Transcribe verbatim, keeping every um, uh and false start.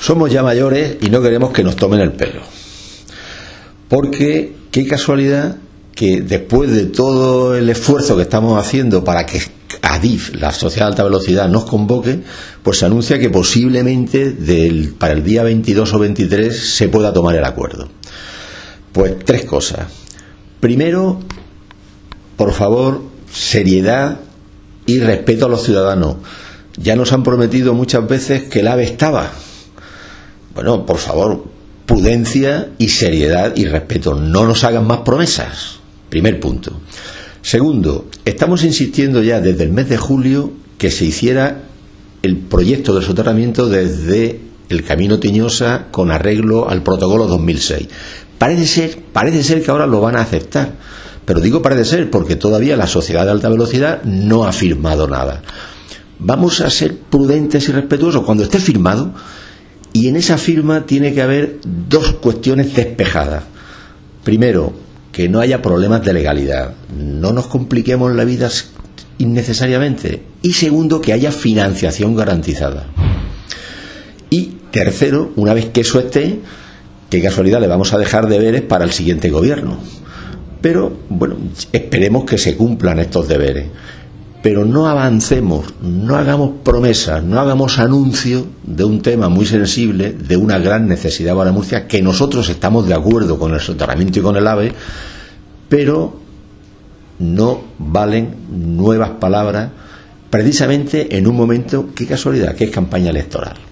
Somos ya mayores y no queremos que nos tomen el pelo. Porque qué casualidad que después de todo el esfuerzo que estamos haciendo para que Adif, la Sociedad de Alta Velocidad, nos convoque, pues se anuncia que posiblemente del, para el día veintidós o veintitrés se pueda tomar el acuerdo. Pues tres cosas. Primero, por favor, seriedad y respeto a los ciudadanos. Ya nos han prometido muchas veces que el AVE estaba. Bueno, por favor, prudencia y seriedad y respeto. No nos hagan más promesas. Primer punto. Segundo, estamos insistiendo ya desde el mes de julio que se hiciera el proyecto del soterramiento desde el Camino Tiñosa con arreglo al protocolo dos mil seis. Parece ser, parece ser que ahora lo van a aceptar. Pero digo parece ser porque todavía la Sociedad de Alta Velocidad no ha firmado nada. Vamos a ser prudentes y respetuosos cuando esté firmado, y en esa firma tiene que haber dos cuestiones despejadas. Primero, que no haya problemas de legalidad, no nos compliquemos la vida innecesariamente, y segundo, que haya financiación garantizada. Y tercero, una vez que eso esté, qué casualidad, le vamos a dejar deberes para el siguiente gobierno. Pero, bueno, esperemos que se cumplan estos deberes. Pero no avancemos, no hagamos promesas, no hagamos anuncios de un tema muy sensible, de una gran necesidad para Murcia, que nosotros estamos de acuerdo con el soterramiento y con el AVE, pero no valen nuevas palabras, precisamente en un momento, qué casualidad, que es campaña electoral.